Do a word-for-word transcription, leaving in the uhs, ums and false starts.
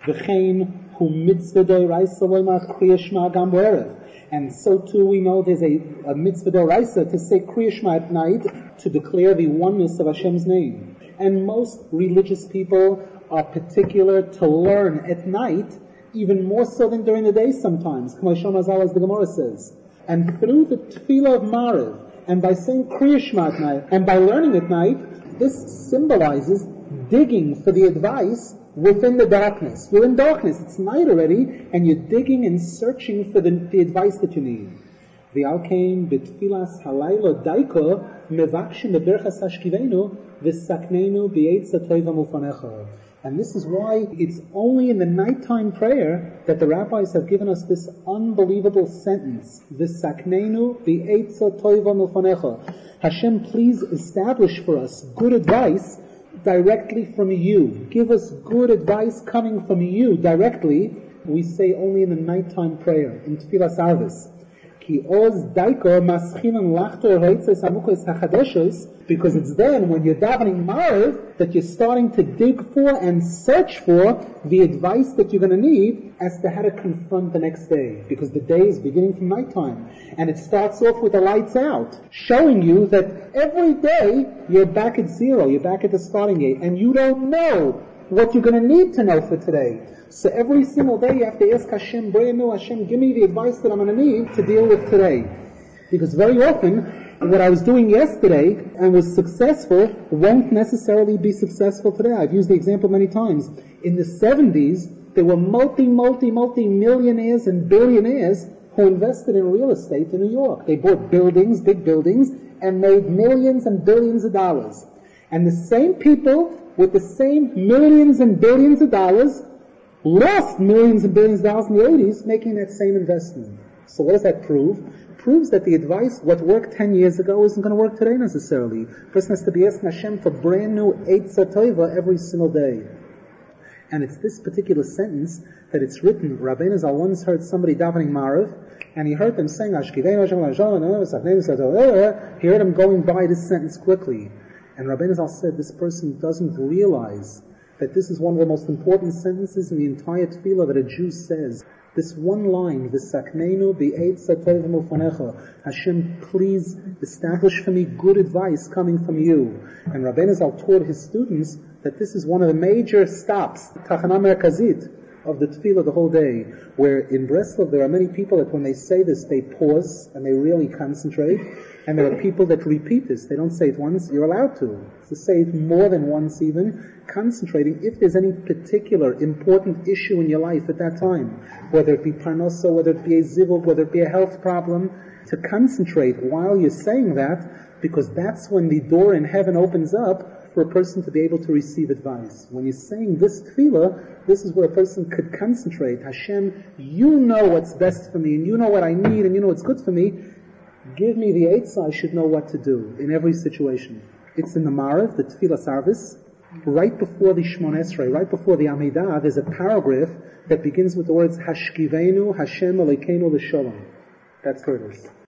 V'chein hu mitzvah d'oraisa loymar kriya shema gam b'erev. And so too we know there's a, a mitzvah d'oraisa to say kriya shema at night to declare the oneness of Hashem's name. And most religious people are particular to learn at night, even more so than during the day sometimes, as the Gemara says. And through the tefillah of Mariv, and by saying Kriya Shema at night, and by learning at night, this symbolizes digging for the advice within the darkness. You're in darkness, it's night already, and you're digging and searching for the, the advice that you need. V'alkein b'tfilas halaylo daiko mevakshim b'berchas hashkivenu v'saknenu b'yetza toiva mufanecha. And this is why it's only in the nighttime prayer that the rabbis have given us this unbelievable sentence. V'saknenu b'yetza toiva mufanecha. Hashem, please establish for us good advice directly from you. Give us good advice coming from you directly. We say only in the nighttime prayer, in Tfilas Arvis. Because it's then when you're davening Mariv that you're starting to dig for and search for the advice that you're going to need as to how to confront the next day. Because the day is beginning from nighttime. And it starts off with the lights out, showing you that every day you're back at zero, you're back at the starting gate, and you don't know what you're going to need to know for today. So every single day you have to ask Hashem, Brenu, Hashem, give me the advice that I'm going to need to deal with today. Because very often, what I was doing yesterday and was successful won't necessarily be successful today. I've used the example many times. In the seventies, there were multi, multi, multi millionaires and billionaires who invested in real estate in New York. They bought buildings, big buildings, and made millions and billions of dollars. And the same people with the same millions and billions of dollars lost millions and billions of dollars in the eighties making that same investment. So what does that prove? It proves that the advice, what worked ten years ago, isn't going to work today necessarily. A person has to be asking Hashem for brand new Eitzah Tova every single day. And it's this particular sentence that it's written. Rabbeinu Zal once heard somebody davening Mariv, and he heard them saying, he heard them going by this sentence quickly. And Rabbeinu Zal said, this person doesn't realize that this is one of the most important sentences in the entire tefillah that a Jew says. This one line, V'saknenu b'yetza tova mufanecha. Hashem, please establish for me good advice coming from you. And Rabbeinu Zal taught his students that this is one of the major stops, Tachana Merkazit, of the tefillah the whole day, where in Breslov there are many people that when they say this, they pause and they really concentrate, and there are people that repeat this. They don't say it once, you're allowed to. To say it more than once even, concentrating if there's any particular important issue in your life at that time, whether it be parnosa, whether it be a zivug, whether it be a health problem, to concentrate while you're saying that, because that's when the door in heaven opens up for a person to be able to receive advice. When you're saying this tefillah, this is where a person could concentrate. Hashem, you know what's best for me, and you know what I need, and you know what's good for me. Give me the eitzah, I should know what to do in every situation. It's in the Mariv, the Tefillah Sarvis, right before the Shmon Esrei, right before the Amidah, there's a paragraph that begins with the words Hashkivenu Hashem Alekeinu L'Shalom. That's where it is.